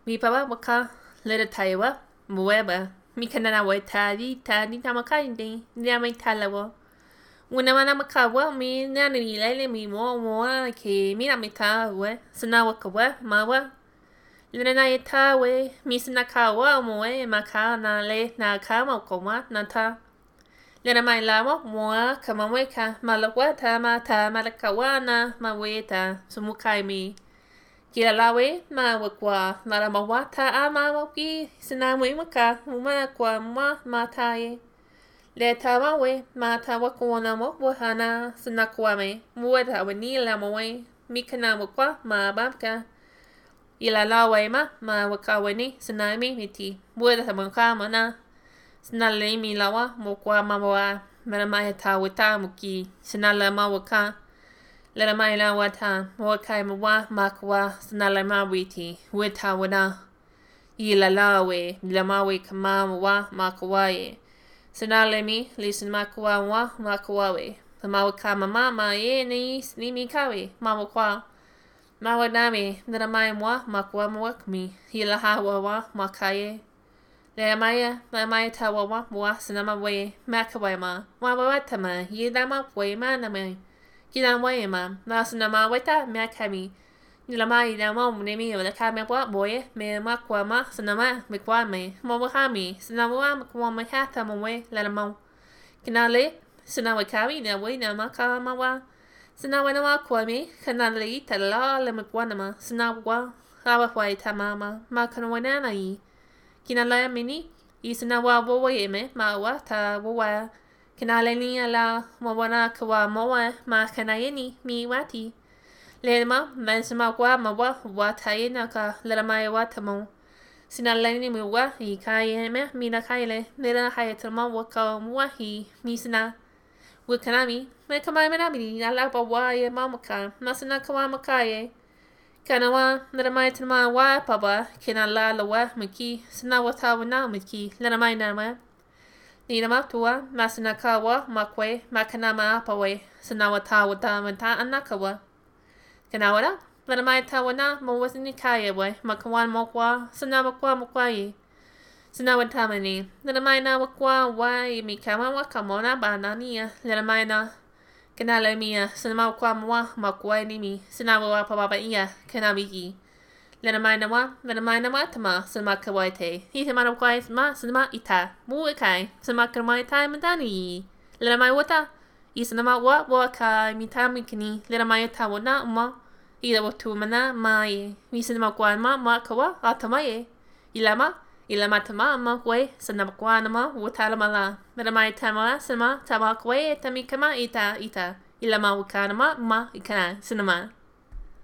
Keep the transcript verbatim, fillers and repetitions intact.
mi papa waka lera taiwa mueba mi kanana wa tadi tadi tamakai ndi nyama talawa una mana makawa mi nani lele mi mo mo ke mi na mita we sana wakawa mawa lera na ita we mi sana kawa mo we makana le na kama koma nata lera mai lawa mo kama we ka malawa ta mata malakawana maweta sumukai mi kila lawe ma wakwa mara mawata ama waki sinamu imaka uma kwa ma mataye le tawawe mata wakwana mo wahana sinakwame muweta wani la mowe mikana wakwa ma babka ila lawe ma ma wakawani sinami miti muweta tamanka mana sinale mi lawa mokwa mawa mara ma tawata muki sinala ma waka Lera mai la wata wakai mawa makwa snala mawiti wita wana ila lawe la mawe kama wa makwaye snala mi listen makwa wa makwawe kama kama mama ye ni ni mi kawe mama kwa mawa nami lera mai mwa makwa mwakmi ila hawa wa makaye Lera mai la mai tawa wa wa snama we makwaye ma wa wata ma yida ma we ma na mai Kila mwe ma na suna ma weta me kami nila mai na mo ne mi la kami kwa boye me ma kwa ma suna ma me kwa me mo mo kami suna wa kwa ma hata mo we la mo kina le suna wa kami na we na ma ka ma wa suna wa na ma kwa me kana le ta la le me kwa na ma suna wa ha wa wa ta ma ma ma kana wa na i kina la mini i suna wa wo we me ma wa ta wo wa Kina leni ala mawana kawa mawa ma kana yeni mi wati. Lema mesma kwa mawa wataye naka lerama watamo. Sina leni mi wa i kai me mi na kaile lera hayatama waka muahi mi sina. Wikanami me kama me nami ala ba wa ye mamaka masana kawa makaye. Kana wa lerama tama wa papa kina la la wa miki sina wata wana miki lerama na Nina matua masinakawa makwe makanama pawe sanawata wata mata anakawa. Kanawara, Lanamai tawana mo wasn't kaya way, makawan mokwa, sanawakwa mokwaye. Sanawatamani, Lanamai na wakwa wai mikama wakamona banania, Lanamai na Kanala mia, sanawakwa mwa makwa nimi, sanawa pababa ia, kanamiki. Lanamai na wa, Lanamai na watama, Samakawaite. He tamana kwai ma sanama ita, muikai, Samakamai madani. Lanamai wata, Isanama wa waka mitamikini, Lanamai tawana ma, Ida watu mana mai, Misanama kwa ma makawa, Atamaye. Ilama, Ilama tama ma kwe, Sanamakwanama, Watalamala. Lanamai tamala, Sama, Tamakwe, Tamikama ita ita. Ilama wakanama, ma ikana, Sanama.